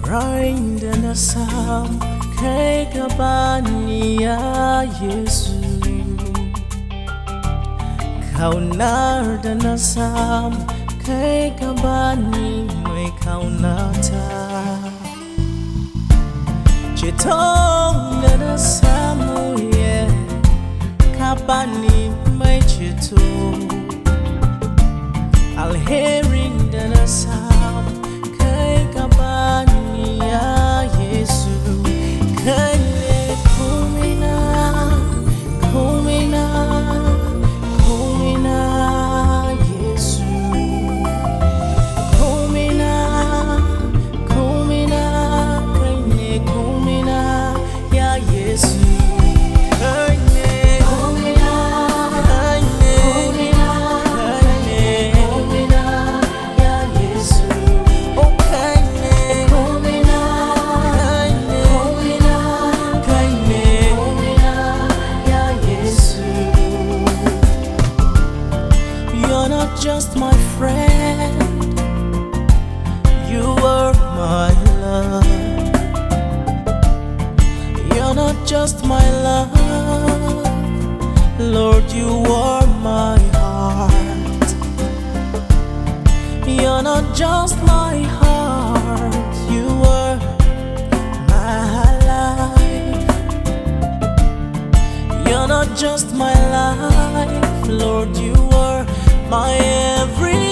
Rindana sam kay kabaniya Yesu Kaunardana sam kay kabani may kaunata Chitong dana samuye kabani may chitong Alherin dana sam kay kabani ya Yesu kay kumina kumina kumina Yesu kumina kumina kay kumina ya Yesu Just my friend, you are my love. You're not just my love, Lord, you are my heart. You're not just my heart, you are my life. You're not just my life, Lord, you are my everything.